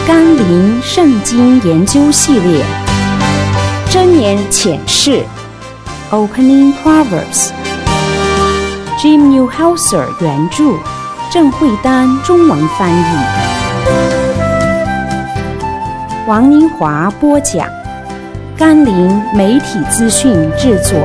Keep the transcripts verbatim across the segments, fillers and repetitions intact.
甘霖圣经研究系列，箴言启示 Opening Proverbs， Jim Newhouser 原著，郑慧丹中文翻译，王宁华播讲，甘霖媒体资讯制作。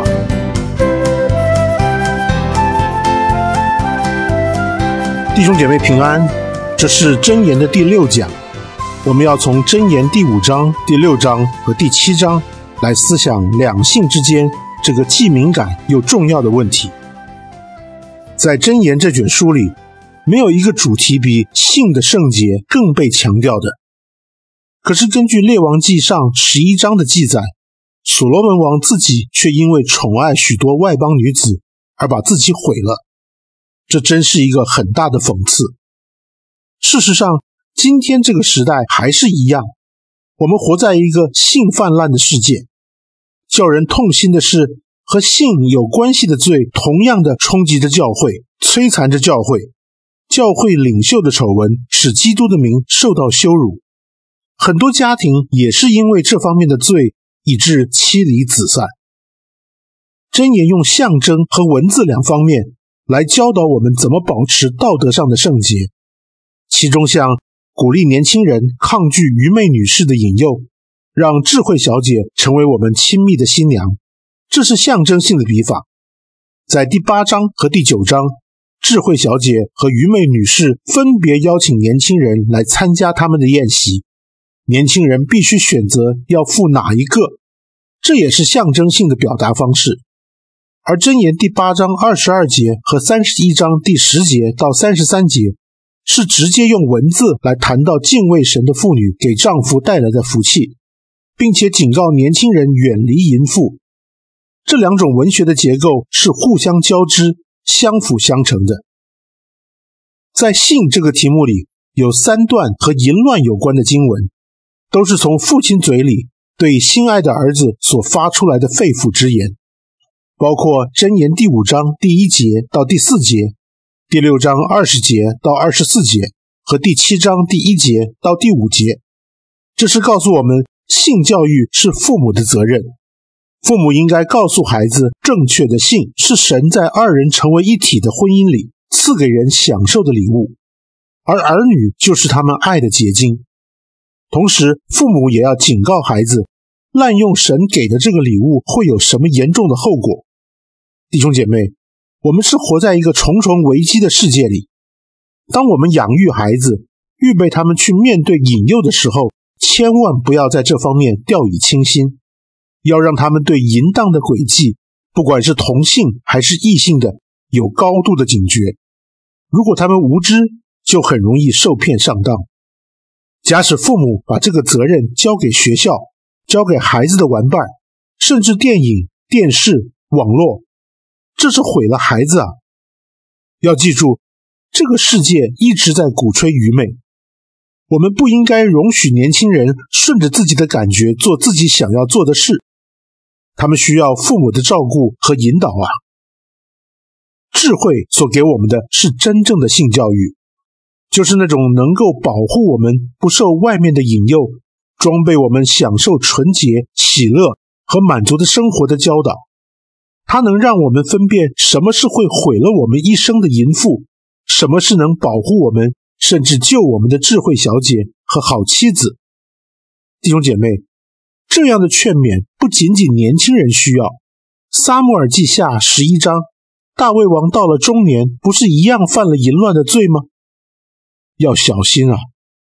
弟兄姐妹平安，这是箴言的第六讲，我们要从箴言第五章、第六章和第七章来思想两性之间这个既敏感又重要的问题。在箴言这卷书里，没有一个主题比性的圣洁更被强调的。可是根据列王纪上十一章的记载，所罗门王自己却因为宠爱许多外邦女子而把自己毁了，这真是一个很大的讽刺。事实上，今天这个时代还是一样，我们活在一个性泛滥的世界。叫人痛心的是，和性有关系的罪同样的冲击着教会，摧残着教会。教会领袖的丑闻使基督的名受到羞辱，很多家庭也是因为这方面的罪以致妻离子散。箴言用象征和文字两方面来教导我们怎么保持道德上的圣洁，其中像鼓励年轻人抗拒愚昧女士的引诱，让智慧小姐成为我们亲密的新娘，这是象征性的笔法。在第八章和第九章，智慧小姐和愚昧女士分别邀请年轻人来参加他们的宴席，年轻人必须选择要付哪一个，这也是象征性的表达方式。而箴言第八章二十二节和三十一章第十节到三十三节是直接用文字来谈到敬畏神的妇女给丈夫带来的福气，并且警告年轻人远离淫妇。这两种文学的结构是互相交织、相辅相成的。在性这个题目里，有三段和淫乱有关的经文，都是从父亲嘴里对心爱的儿子所发出来的肺腑之言，包括箴言第五章第一节到第四节，第六章二十节到二十四节和第七章第一节到第五节。这是告诉我们，性教育是父母的责任，父母应该告诉孩子，正确的性是神在二人成为一体的婚姻里赐给人享受的礼物，而儿女就是他们爱的结晶。同时，父母也要警告孩子，滥用神给的这个礼物会有什么严重的后果。弟兄姐妹，我们是活在一个重重危机的世界里。当我们养育孩子，预备他们去面对引诱的时候，千万不要在这方面掉以轻心，要让他们对淫荡的诡计，不管是同性还是异性的，有高度的警觉。如果他们无知，就很容易受骗上当。假使父母把这个责任交给学校，交给孩子的玩伴，甚至电影、电视、网络，这是毁了孩子啊！要记住，这个世界一直在鼓吹愚昧，我们不应该容许年轻人顺着自己的感觉做自己想要做的事，他们需要父母的照顾和引导啊！智慧所给我们的是真正的性教育，就是那种能够保护我们不受外面的引诱，装备我们享受纯洁、喜乐和满足的生活的教导。它能让我们分辨什么是会毁了我们一生的淫妇，什么是能保护我们甚至救我们的智慧小姐和好妻子。弟兄姐妹，这样的劝勉不仅仅年轻人需要。撒母耳记下十一章，大卫王到了中年，不是一样犯了淫乱的罪吗？要小心啊！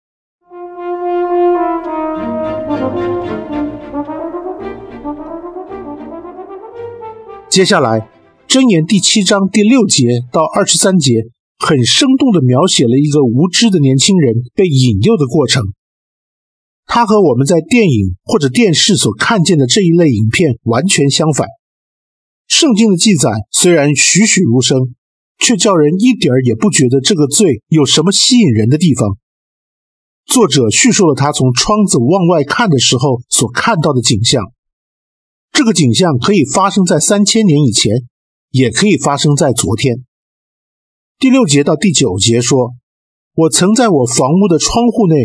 接下来，箴言第七章第六节到二十三节很生动地描写了一个无知的年轻人被引诱的过程。它和我们在电影或者电视所看见的这一类影片完全相反。圣经的记载虽然栩栩如生，却叫人一点儿也不觉得这个罪有什么吸引人的地方。作者叙述了他从窗子往外看的时候所看到的景象。这个景象可以发生在三千年以前，也可以发生在昨天。第六节到第九节说，我曾在我房屋的窗户内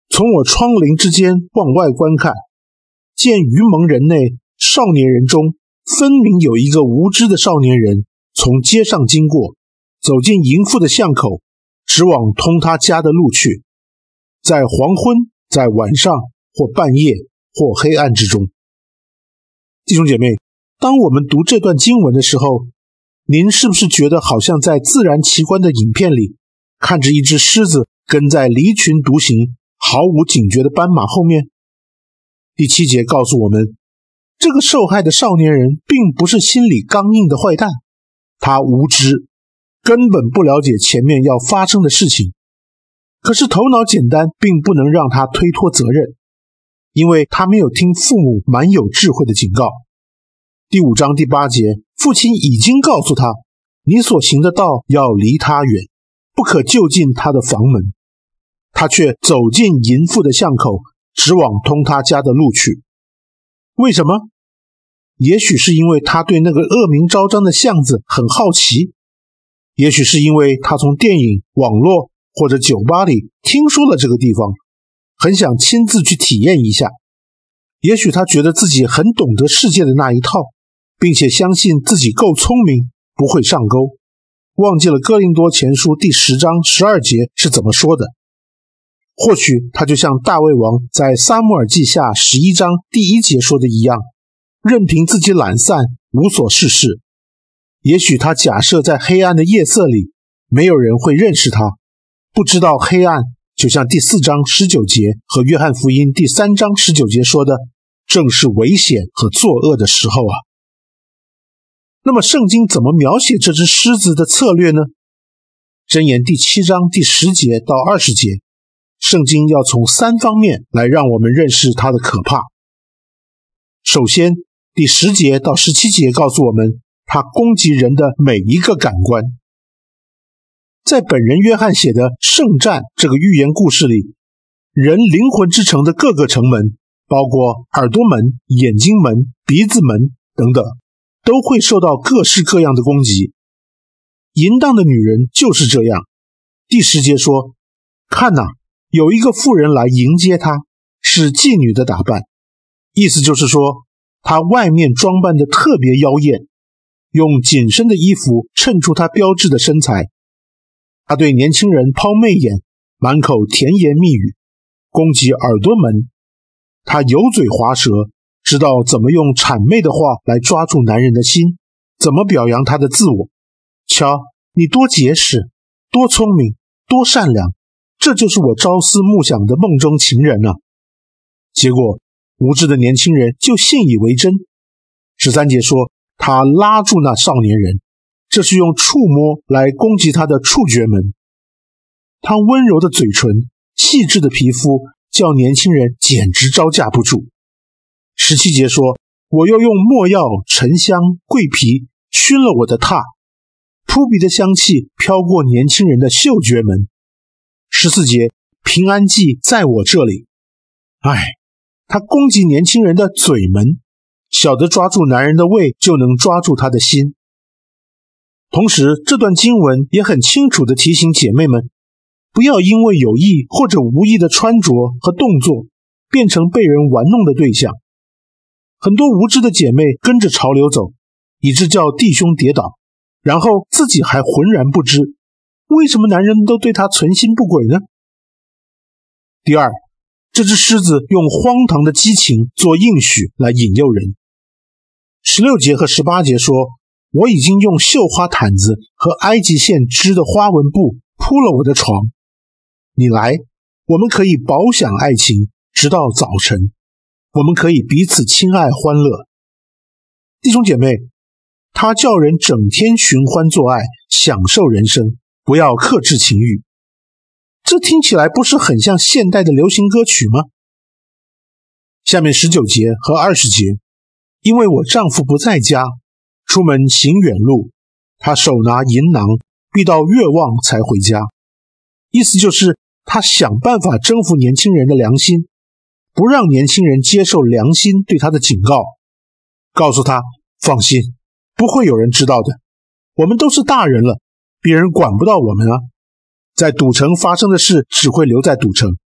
从我窗棂之间往外观看，见愚蒙人内少年人中分明有一个无知的少年人从街上经过，走进淫妇的巷口，直往通他家的路去，在黄昏，在晚上，或半夜，或黑暗之中。弟兄姐妹，当我们读这段经文的时候，您是不是觉得好像在自然奇观的影片里，看着一只狮子跟在离群独行、毫无警觉的斑马后面？第七节告诉我们，这个受害的少年人并不是心里刚硬的坏蛋，他无知，根本不了解前面要发生的事情。可是头脑简单并不能让他推脱责任，因为他没有听父母蛮有智慧的警告。第五章第八节，父亲已经告诉他，你所行的道要离他远，不可就近他的房门。他却走进淫妇的巷口，直往通他家的路去。为什么？也许是因为他对那个恶名昭彰的巷子很好奇，也许是因为他从电影、网络或者酒吧里听说了这个地方，很想亲自去体验一下。也许他觉得自己很懂得世界的那一套，并且相信自己够聪明，不会上钩，忘记了哥林多前书第十章十二节是怎么说的。或许他就像大卫王在撒母耳记下十一章第一节说的一样，任凭自己懒散，无所事事。也许他假设在黑暗的夜色里，没有人会认识他，不知道黑暗就像第四章十九节和约翰福音第三章十九节说的，正是危险和作恶的时候啊。那么圣经怎么描写这只狮子的策略呢？箴言第七章第十节到二十节，圣经要从三方面来让我们认识它的可怕。首先，第十节到十七节告诉我们，它攻击人的每一个感官。在本人约翰写的圣战这个寓言故事里，人灵魂之城的各个城门，包括耳朵门、眼睛门、鼻子门等等，都会受到各式各样的攻击。淫荡的女人就是这样。第十节说，看哪，有一个妇人来迎接她，是妓女的打扮。意思就是说，她外面装扮得特别妖艳，用紧身的衣服衬出她标致的身材。她对年轻人抛媚眼，满口甜言蜜语，攻击耳朵门。她油嘴滑舌，知道怎么用谄媚的话来抓住男人的心，怎么表扬他的自我。瞧，你多结实，多聪明，多善良，这就是我朝思暮想的梦中情人啊！结果无知的年轻人就信以为真。十三节说，他拉住那少年人，这是用触摸来攻击他的触觉门。他温柔的嘴唇，细致的皮肤，叫年轻人简直招架不住。十七节说，我又用没药、沉香、桂皮熏了我的榻，扑鼻的香气飘过年轻人的嗅觉门。十四节，平安记在我这里。唉，他攻击年轻人的嘴门，晓得抓住男人的胃，就能抓住他的心。同时，这段经文也很清楚地提醒姐妹们，不要因为有意或者无意的穿着和动作，变成被人玩弄的对象。很多无知的姐妹跟着潮流走，以致叫弟兄跌倒，然后自己还浑然不知，为什么男人都对她存心不轨呢？第二，这只狮子用荒唐的激情做应许来引诱人。十六节和十八节说，我已经用绣花毯子和埃及线织的花纹布铺了我的床，你来，我们可以饱享爱情，直到早晨，我们可以彼此亲爱欢乐。弟兄姐妹，他叫人整天寻欢作爱，享受人生，不要克制情欲。这听起来不是很像现代的流行歌曲吗？下面十九节和二十节，因为我丈夫不在家，出门行远路，他手拿银囊，必到月望才回家。意思就是他想办法征服年轻人的良心，不让年轻人接受良心对他的警告，告诉他放心，不会有人知道的，我们都是大人了，别人管不到我们啊。在赌城发生的事只会留在赌城，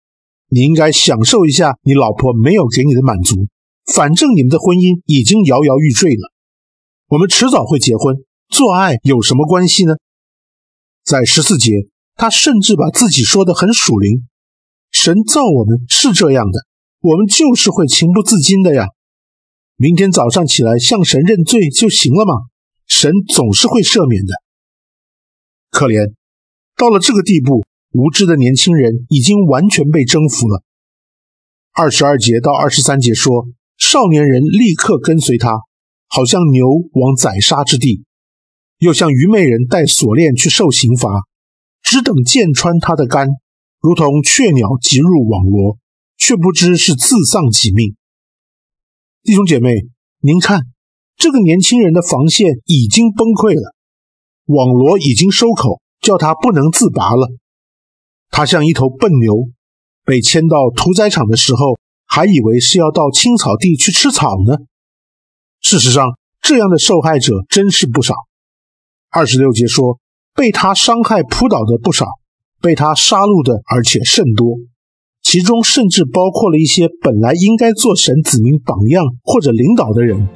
你应该享受一下你老婆没有给你的满足，反正你们的婚姻已经摇摇欲坠了。我们迟早会结婚，做爱有什么关系呢？在十四节，他甚至把自己说得很属灵，神造我们是这样的，我们就是会情不自禁的呀。明天早上起来向神认罪就行了嘛，神总是会赦免的。可怜，到了这个地步，无知的年轻人已经完全被征服了。二十二节到二十三节说，少年人立刻跟随他，好像牛往宰杀之地，又像愚昧人带锁链去受刑罚，只等箭穿他的肝，如同雀鸟急入网罗，却不知是自丧己命。弟兄姐妹，您看，这个年轻人的防线已经崩溃了，网罗已经收口，叫他不能自拔了。他像一头笨牛，被牵到屠宰场的时候，还以为是要到青草地去吃草呢。事实上，这样的受害者真是不少。二十六节说，被他伤害扑倒的不少，被他杀戮的而且甚多，其中甚至包括了一些本来应该做神子民榜样或者领导的人。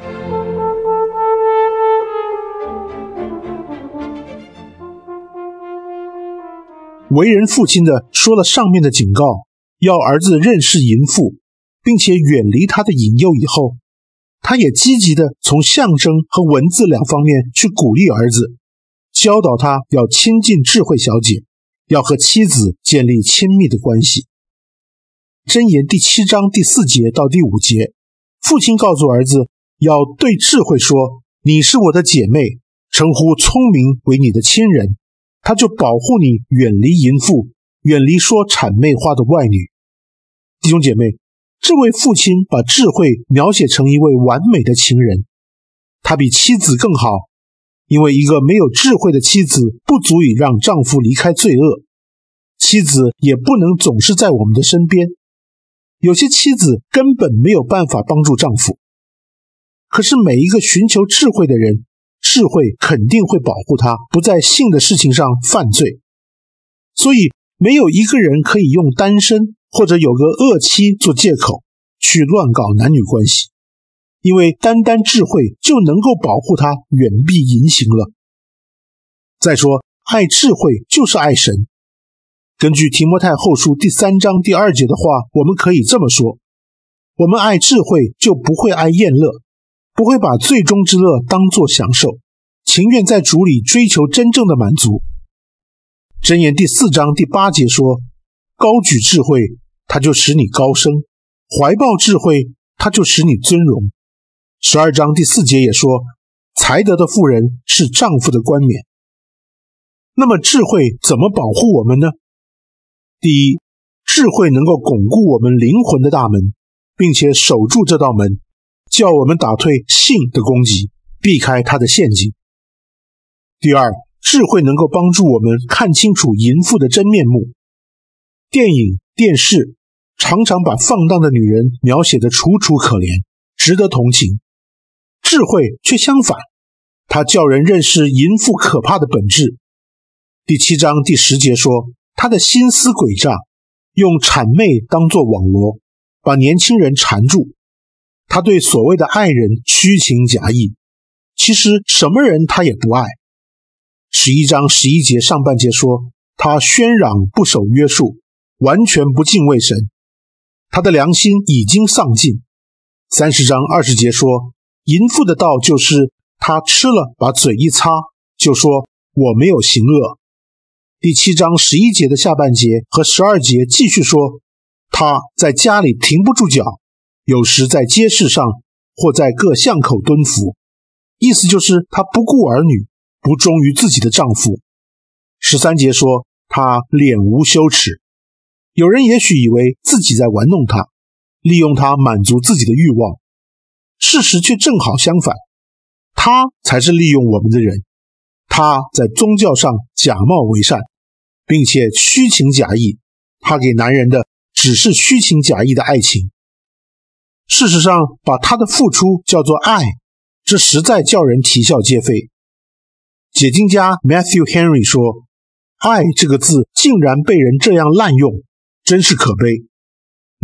为人父亲的说了上面的警告，要儿子认识淫妇，并且远离他的引诱以后，他也积极的从象征和文字两方面去鼓励儿子，教导他要亲近智慧小姐，要和妻子建立亲密的关系。箴言第七章第四节到第五节，父亲告诉儿子要对智慧说，你是我的姐妹，称呼聪明为你的亲人，他就保护你远离淫妇，远离说谄媚话的外女。弟兄姐妹，这位父亲把智慧描写成一位完美的情人，他比妻子更好，因为一个没有智慧的妻子不足以让丈夫离开罪恶，妻子也不能总是在我们的身边，有些妻子根本没有办法帮助丈夫。可是每一个寻求智慧的人，智慧肯定会保护他不在性的事情上犯罪。所以没有一个人可以用单身或者有个恶妻做借口去乱搞男女关系，因为单单智慧就能够保护他远避淫行了。再说，爱智慧就是爱神。根据提摩太后书第三章第二节的话，我们可以这么说，我们爱智慧就不会爱宴乐，不会把最终之乐当作享受，情愿在主里追求真正的满足。箴言第四章第八节说，高举智慧，它就使你高升；怀抱智慧，它就使你尊荣。十二章第四节也说，才德的妇人是丈夫的冠冕。那么智慧怎么保护我们呢？第一，智慧能够巩固我们灵魂的大门，并且守住这道门，叫我们打退性的攻击，避开它的陷阱。第二，智慧能够帮助我们看清楚淫妇的真面目。电影、电视常常把放荡的女人描写得楚楚可怜，值得同情。智慧却相反，它叫人认识淫妇可怕的本质。第七章第十节说，他的心思诡诈，用谄媚当作网罗，把年轻人缠住。他对所谓的爱人虚情假意，其实什么人他也不爱。十一章十一节上半节说，他喧嚷不守约束，完全不敬畏神，他的良心已经丧尽。三十章二十节说，淫妇的道就是他吃了把嘴一擦，就说我没有行恶。第七章十一节的下半节和十二节继续说，他在家里停不住脚，有时在街市上或在各巷口蹲伏，意思就是他不顾儿女，不忠于自己的丈夫。十三节说他脸无羞耻，有人也许以为自己在玩弄他，利用他满足自己的欲望，事实却正好相反，他才是利用我们的人。他在宗教上假冒为善，并且虚情假意，他给男人的只是虚情假意的爱情。事实上，把他的付出叫做爱，这实在叫人啼笑皆非。解经家 Matthew Henry 说，爱这个字竟然被人这样滥用，真是可悲。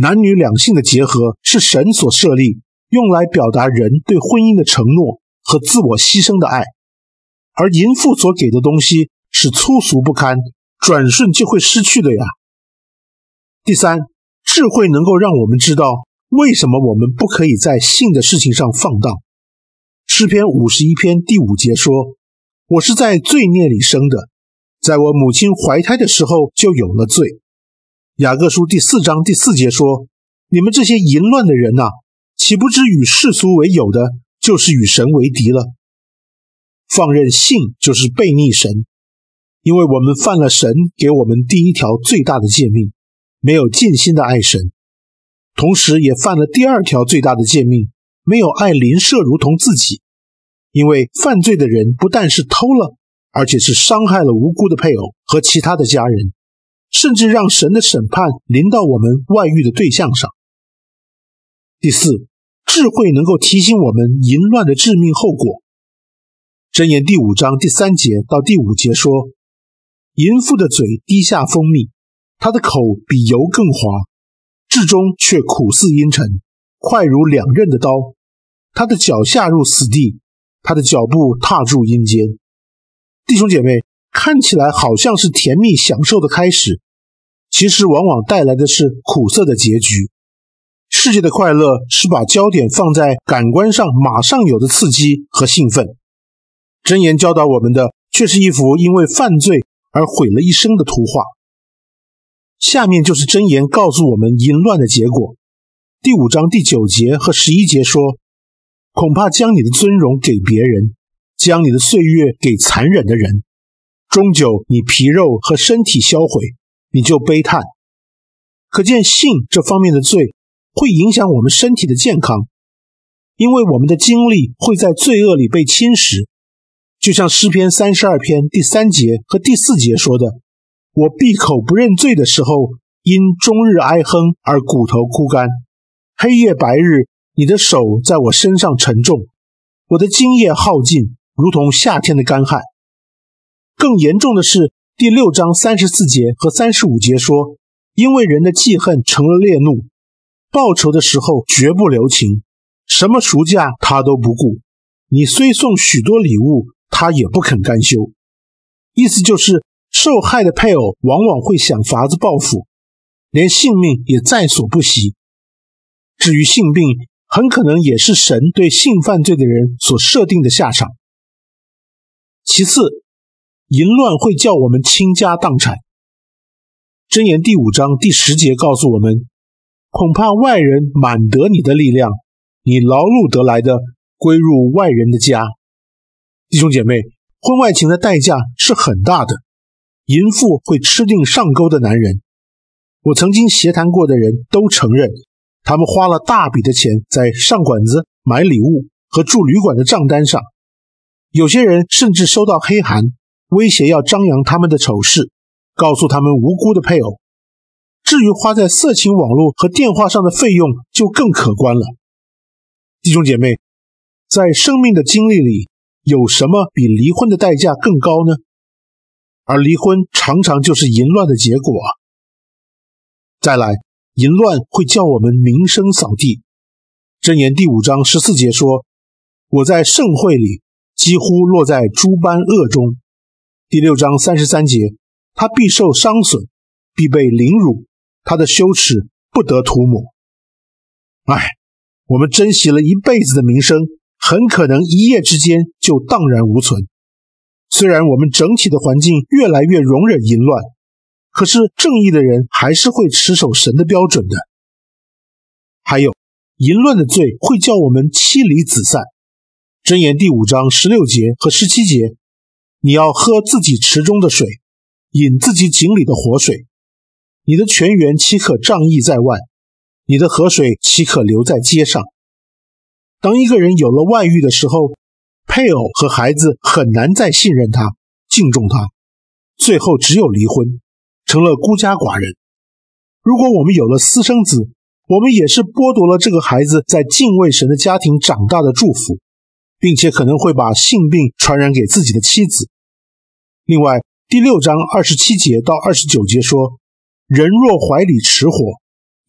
男女两性的结合是神所设立，用来表达人对婚姻的承诺和自我牺牲的爱。而淫妇所给的东西是粗俗不堪，转瞬就会失去的呀。第三，智慧能够让我们知道为什么我们不可以在性的事情上放荡。诗篇五十一篇第五节说，我是在罪孽里生的，在我母亲怀胎的时候就有了罪。雅各书第四章第四节说，你们这些淫乱的人啊，岂不知与世俗为友的，就是与神为敌了。放任性就是悖逆神，因为我们犯了神给我们第一条最大的诫命，没有尽心的爱神，同时也犯了第二条最大的诫命，没有爱邻舍如同自己。因为犯罪的人不但是偷了，而且是伤害了无辜的配偶和其他的家人，甚至让神的审判临到我们外遇的对象上。第四，智慧能够提醒我们淫乱的致命后果。箴言第五章第三节到第五节说，淫妇的嘴滴下蜂蜜，她的口比油更滑，至终却苦似阴沉，快如两刃的刀。她的脚下入死地，她的脚步踏入阴间。弟兄姐妹，看起来好像是甜蜜享受的开始，其实往往带来的是苦涩的结局。世界的快乐是把焦点放在感官上马上有的刺激和兴奋，箴言教导我们的却是一幅因为犯罪而毁了一生的图画。下面就是箴言告诉我们淫乱的结果。第五章第九节和十一节说，恐怕将你的尊荣给别人，将你的岁月给残忍的人，终究你皮肉和身体销毁，你就悲叹。可见性这方面的罪会影响我们身体的健康，因为我们的精力会在罪恶里被侵蚀。就像诗篇三十二篇第三节和第四节说的，我闭口不认罪的时候，因终日哀哼而骨头枯干，黑夜白日，你的手在我身上沉重，我的精液耗尽，如同夏天的干旱。更严重的是第六章三十四节和三十五节说，因为人的记恨成了烈怒，报仇的时候绝不留情，什么赎价他都不顾，你虽送许多礼物，他也不肯甘休。意思就是受害的配偶往往会想法子报复，连性命也在所不惜。至于性病，很可能也是神对性犯罪的人所设定的下场。其次，淫乱会叫我们倾家荡产。箴言第五章第十节告诉我们，恐怕外人满得你的力量，你劳碌得来的归入外人的家。弟兄姐妹，婚外情的代价是很大的，淫妇会吃定上钩的男人。我曾经协谈过的人都承认，他们花了大笔的钱在上馆子、买礼物和住旅馆的账单上。有些人甚至收到黑函，威胁要张扬他们的丑事，告诉他们无辜的配偶。至于花在色情网络和电话上的费用就更可观了。弟兄姐妹，在生命的经历里，有什么比离婚的代价更高呢？而离婚常常就是淫乱的结果啊。再来，淫乱会叫我们名声扫地。箴言第五章十四节说，我在盛会里几乎落在诸般恶中。第六章三十三节，他必受伤损，必被凌辱，他的羞耻不得涂抹。唉，我们珍惜了一辈子的名声，很可能一夜之间就荡然无存。虽然我们整体的环境越来越容忍淫乱，可是正义的人还是会持守神的标准的。还有，淫乱的罪会叫我们妻离子散。箴言第五章十六节和十七节，你要喝自己池中的水，饮自己井里的活水，你的泉源岂可仗义在外，你的河水岂可流在街上。当一个人有了外遇的时候，配偶和孩子很难再信任他、敬重他，最后只有离婚，成了孤家寡人。如果我们有了私生子，我们也是剥夺了这个孩子在敬畏神的家庭长大的祝福，并且可能会把性病传染给自己的妻子。另外，第六章二十七节到二十九节说，人若怀里持火，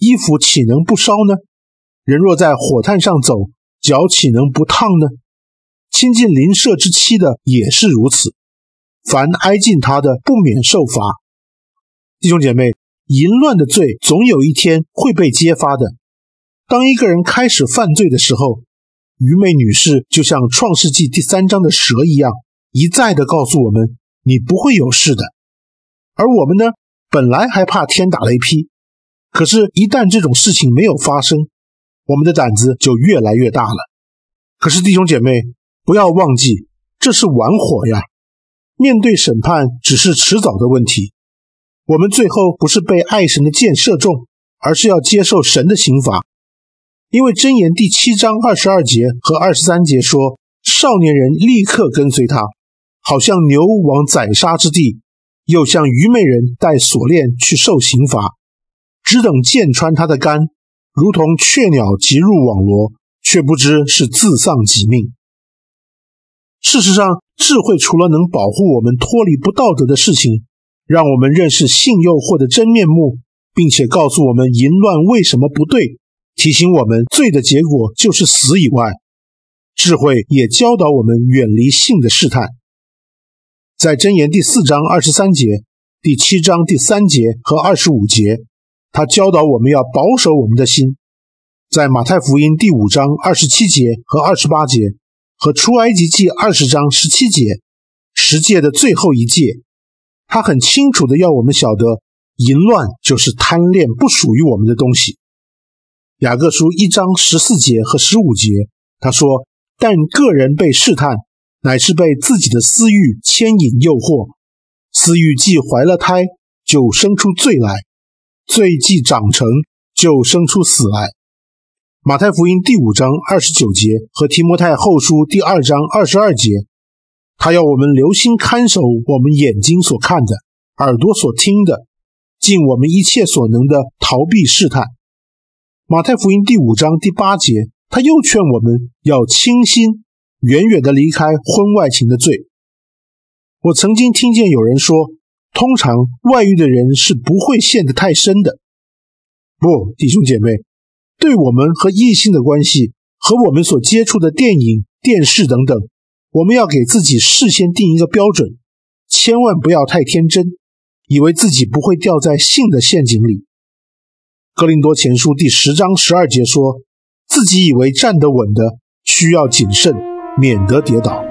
衣服岂能不烧呢？人若在火炭上走，脚岂能不烫呢？亲近邻舍之妻的也是如此，凡挨近他的，不免受罚。弟兄姐妹，淫乱的罪总有一天会被揭发的。当一个人开始犯罪的时候，愚昧女士就像创世纪第三章的蛇一样，一再地告诉我们，你不会有事的。而我们呢，本来还怕天打雷劈，可是一旦这种事情没有发生，我们的胆子就越来越大了。可是弟兄姐妹，不要忘记，这是玩火呀，面对审判只是迟早的问题。我们最后不是被爱神的箭射中，而是要接受神的刑罚。因为箴言第七章二十二节和二十三节说，少年人立刻跟随他，好像牛往宰杀之地，又像愚昧人带锁链去受刑罚，只等箭穿他的肝，如同雀鸟急入网罗，却不知是自丧己命。事实上，智慧除了能保护我们脱离不道德的事情，让我们认识性诱惑的真面目，并且告诉我们淫乱为什么不对，提醒我们罪的结果就是死以外，智慧也教导我们远离性的试探。在箴言第四章二十三节、第七章第三节和二十五节，他教导我们要保守我们的心。在马太福音第五章二十七节和二十八节，和出埃及记二十章十七节，十诫的最后一诫，他很清楚的要我们晓得，淫乱就是贪恋不属于我们的东西。雅各书一章十四节和十五节，他说，但个人被试探，乃是被自己的私欲牵引诱惑，私欲既怀了胎，就生出罪来，罪既长成，就生出死来。马太福音第五章二十九节和提摩太后书第二章二十二节，他要我们留心看守我们眼睛所看的，耳朵所听的，尽我们一切所能的逃避试探。马太福音第五章第八节，他又劝我们要清心，远远地离开婚外情的罪。我曾经听见有人说，通常外遇的人是不会陷得太深的。不，弟兄姐妹，对我们和异性的关系，和我们所接触的电影、电视等等，我们要给自己事先定一个标准，千万不要太天真，以为自己不会掉在性的陷阱里。哥林多前书第十章十二节说，自己以为站得稳的，需要谨慎，免得跌倒。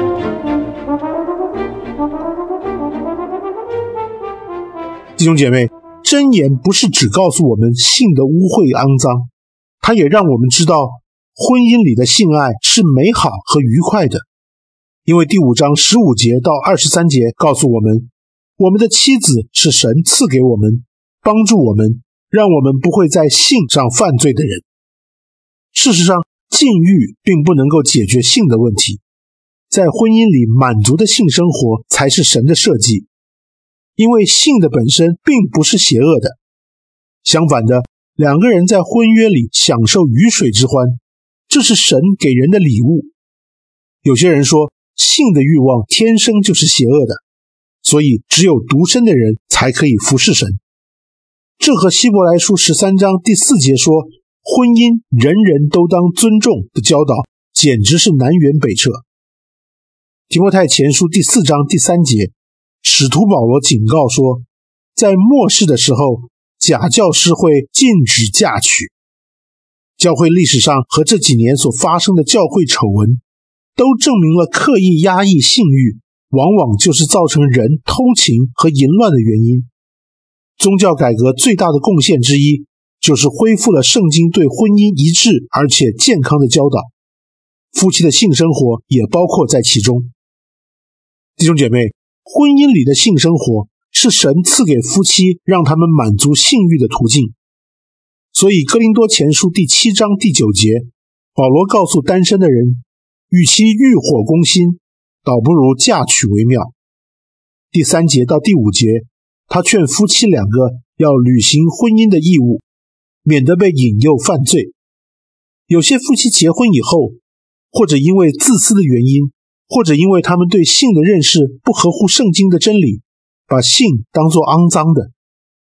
弟兄姐妹，箴言不是只告诉我们性的污秽肮脏，它也让我们知道婚姻里的性爱是美好和愉快的。因为第五章十五节到二十三节告诉我们，我们的妻子是神赐给我们，帮助我们，让我们不会在性上犯罪的人。事实上，禁欲并不能够解决性的问题，在婚姻里满足的性生活才是神的设计。因为性的本身并不是邪恶的，相反的，两个人在婚约里享受鱼水之欢，这是神给人的礼物。有些人说，性的欲望天生就是邪恶的，所以只有独身的人才可以服侍神。这和希伯来书十三章第四节说，婚姻人人都当尊重的教导，简直是南辕北辙。提摩太前书第四章第三节，使徒保罗警告说，在末世的时候，假教师会禁止嫁娶。教会历史上和这几年所发生的教会丑闻，都证明了刻意压抑性欲，往往就是造成人偷情和淫乱的原因。宗教改革最大的贡献之一，就是恢复了圣经对婚姻一致而且健康的教导，夫妻的性生活也包括在其中。弟兄姐妹，婚姻里的性生活是神赐给夫妻让他们满足性欲的途径。所以哥林多前书第七章第九节，保罗告诉单身的人，与其欲火攻心，倒不如嫁娶为妙。第三节到第五节，他劝夫妻两个要履行婚姻的义务，免得被引诱犯罪。有些夫妻结婚以后，或者因为自私的原因，或者因为他们对性的认识不合乎圣经的真理，把性当作肮脏的，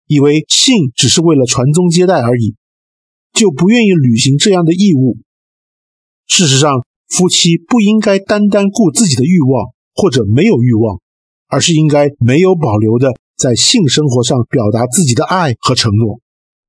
以为性只是为了传宗接代而已，就不愿意履行这样的义务。事实上，夫妻不应该单单顾自己的欲望或者没有欲望，而是应该没有保留的在性生活上表达自己的爱和承诺。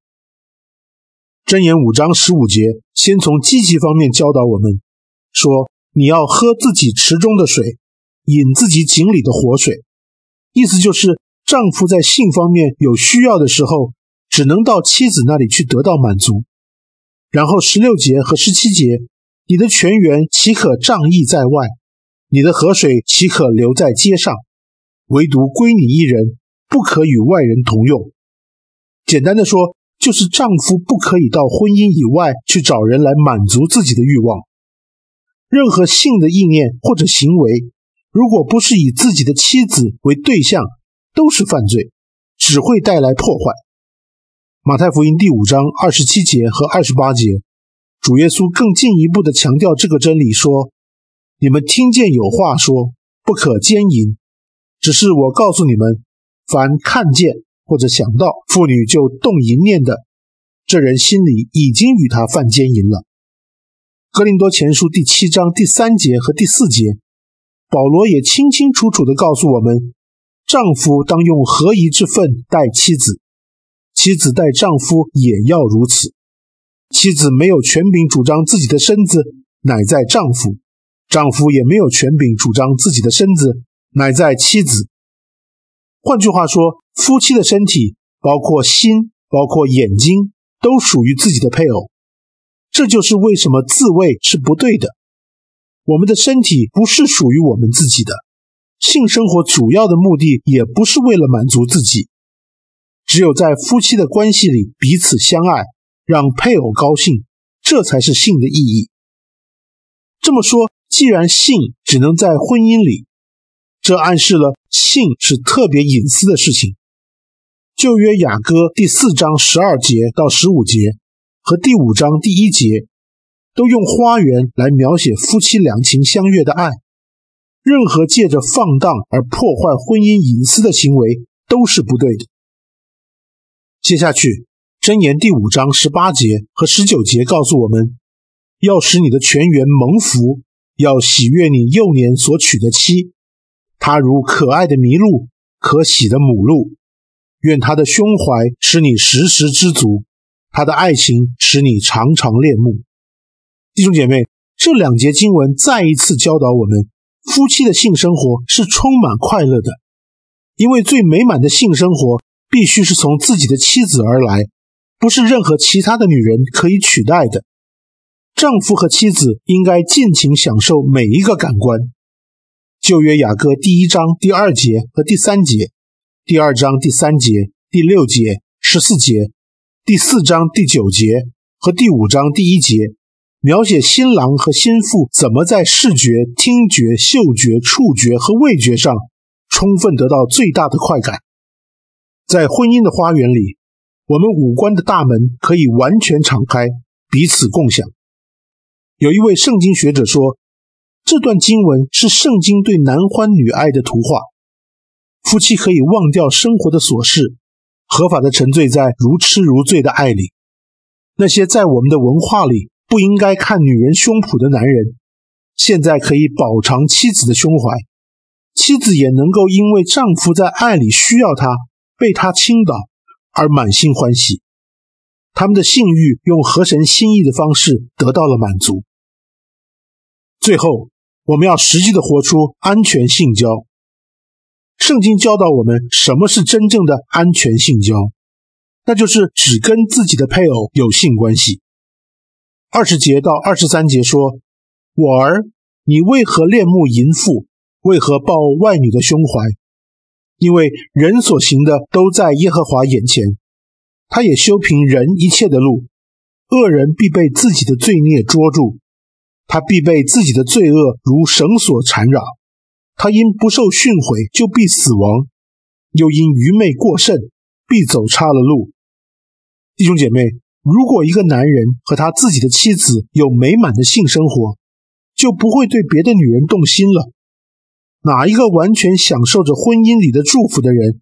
箴言五章十五节先从积极方面教导我们，说你要喝自己池中的水，饮自己井里的活水。意思就是丈夫在性方面有需要的时候，只能到妻子那里去得到满足。然后十六节和十七节，你的泉源岂可仗义在外，你的河水岂可留在街上，唯独归你一人，不可与外人同用。简单的说，就是丈夫不可以到婚姻以外去找人来满足自己的欲望。任何性的意念或者行为，如果不是以自己的妻子为对象，都是犯罪，只会带来破坏。马太福音第五章二十七节和二十八节，主耶稣更进一步地强调这个真理，说你们听见有话说不可奸淫，只是我告诉你们，凡看见或者想到妇女就动淫念的，这人心里已经与他犯奸淫了。哥林多前书第七章第三节和第四节，保罗也清清楚楚地告诉我们，丈夫当用合宜之分待妻子，妻子待丈夫也要如此。妻子没有权柄主张自己的身子，乃在丈夫；丈夫也没有权柄主张自己的身子，乃在妻子。换句话说，夫妻的身体，包括心，包括眼睛，都属于自己的配偶。这就是为什么自慰是不对的。我们的身体不是属于我们自己的，性生活主要的目的也不是为了满足自己。只有在夫妻的关系里彼此相爱，让配偶高兴，这才是性的意义。这么说，既然性只能在婚姻里，这暗示了性是特别隐私的事情。旧约雅歌第四章十二节到十五节和第五章第一节都用花园来描写夫妻两情相悦的爱。任何借着放荡而破坏婚姻隐私的行为都是不对的。接下去，箴言第五章十八节和十九节告诉我们，要使你的泉源蒙福，要喜悦你幼年所娶的妻，她如可爱的麋鹿，可喜的母鹿。愿她的胸怀使你时时知足，她的爱情使你常常恋慕。弟兄姐妹，这两节经文再一次教导我们，夫妻的性生活是充满快乐的，因为最美满的性生活必须是从自己的妻子而来，不是任何其他的女人可以取代的。丈夫和妻子应该尽情享受每一个感官。旧约雅歌第一章第二节和第三节，第二章第三节、第六节、十四节，第四章第九节和第五章第一节，描写新郎和新妇怎么在视觉、听觉、嗅觉、触觉和味觉上充分得到最大的快感。在婚姻的花园里，我们五官的大门可以完全敞开，彼此共享。有一位圣经学者说，这段经文是圣经对男欢女爱的图画。夫妻可以忘掉生活的琐事，合法的沉醉在如痴如醉的爱里。那些在我们的文化里不应该看女人胸脯的男人，现在可以饱尝妻子的胸怀。妻子也能够因为丈夫在爱里需要她，被他倾倒而满心欢喜。他们的性欲用合神心意的方式得到了满足。最后，我们要实际的活出安全性交。圣经教导我们什么是真正的安全性交，那就是只跟自己的配偶有性关系。二十节到二十三节说，我儿，你为何恋慕淫妇，为何抱外女的胸怀？因为人所行的都在耶和华眼前，他也修平人一切的路。恶人必被自己的罪孽捉住，他必被自己的罪恶如绳索缠绕。他因不受训诲就必死亡，又因愚昧过甚，必走差了路。弟兄姐妹，如果一个男人和他自己的妻子有美满的性生活，就不会对别的女人动心了。哪一个完全享受着婚姻里的祝福的人，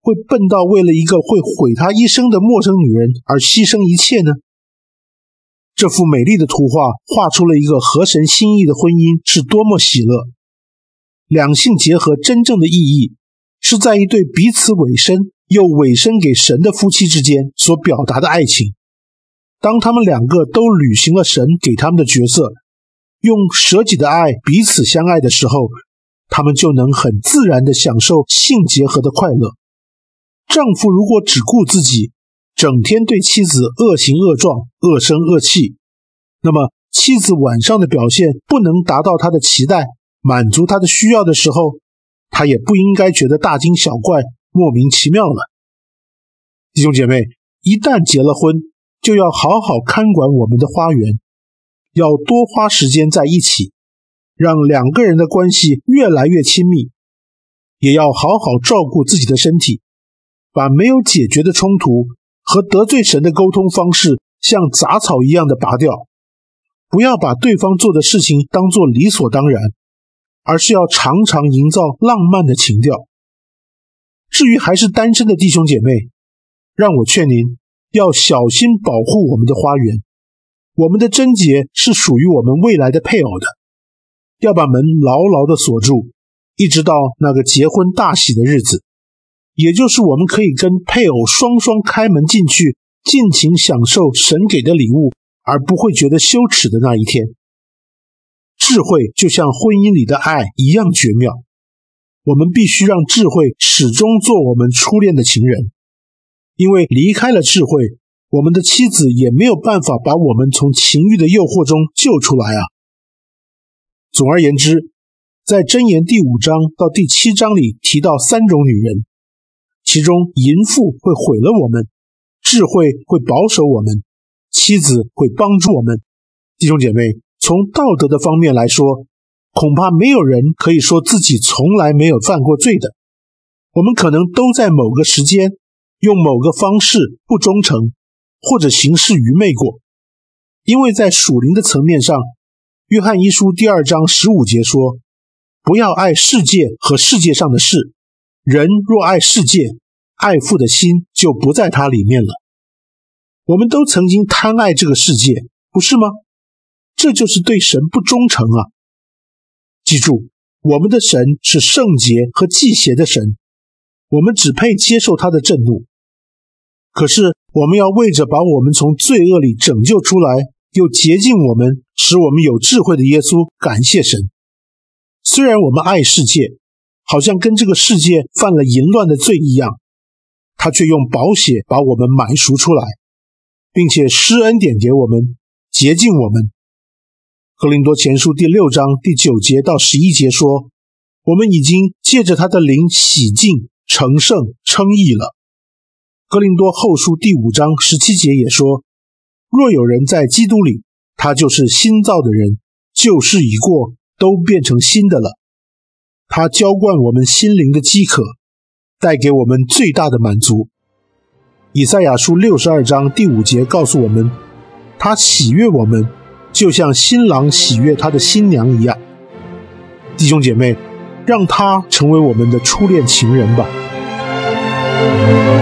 会笨到为了一个会毁他一生的陌生女人而牺牲一切呢？这幅美丽的图画画出了一个合神心意的婚姻是多么喜乐。两性结合真正的意义是在一对彼此委身又委身给神的夫妻之间所表达的爱情。当他们两个都履行了神给他们的角色，用舍己的爱彼此相爱的时候，他们就能很自然地享受性结合的快乐。丈夫如果只顾自己，整天对妻子恶行恶状、恶声恶气，那么妻子晚上的表现不能达到他的期待，满足他的需要的时候，他也不应该觉得大惊小怪、莫名其妙了。弟兄姐妹，一旦结了婚，就要好好看管我们的花园，要多花时间在一起，让两个人的关系越来越亲密，也要好好照顾自己的身体，把没有解决的冲突和得罪神的沟通方式像杂草一样的拔掉，不要把对方做的事情当作理所当然，而是要常常营造浪漫的情调。至于还是单身的弟兄姐妹，让我劝您要小心保护我们的花园。我们的贞洁是属于我们未来的配偶的，要把门牢牢地锁住，一直到那个结婚大喜的日子，也就是我们可以跟配偶双双开门进去，尽情享受神给的礼物，而不会觉得羞耻的那一天。智慧就像婚姻里的爱一样绝妙，我们必须让智慧始终做我们初恋的情人，因为离开了智慧，我们的妻子也没有办法把我们从情欲的诱惑中救出来啊。总而言之，在箴言第五章到第七章里提到三种女人，其中淫妇会毁了我们，智慧会保守我们，妻子会帮助我们。弟兄姐妹，从道德的方面来说，恐怕没有人可以说自己从来没有犯过罪的。我们可能都在某个时间用某个方式不忠诚，或者行事愚昧过。因为在属灵的层面上，约翰一书第二章十五节说，不要爱世界和世界上的事，人若爱世界，爱父的心就不在他里面了。我们都曾经贪爱这个世界，不是吗？这就是对神不忠诚啊！记住，我们的神是圣洁和忌邪的神，我们只配接受他的震怒。可是我们要为着把我们从罪恶里拯救出来，又洁净我们，使我们有智慧的耶稣，感谢神。虽然我们爱世界，好像跟这个世界犯了淫乱的罪一样，他却用宝血把我们买赎出来，并且施恩典给我们，洁净我们。哥林多前书第六章第九节到十一节说，我们已经借着他的灵洗净、成圣、称义了。哥林多后书第五章十七节也说，若有人在基督里，他就是新造的人，旧事已过，都变成新的了。他浇灌我们心灵的饥渴，带给我们最大的满足。以赛亚书六十二章第五节告诉我们，他喜悦我们，就像新郎喜悦他的新娘一样。弟兄姐妹，让他成为我们的初恋情人吧。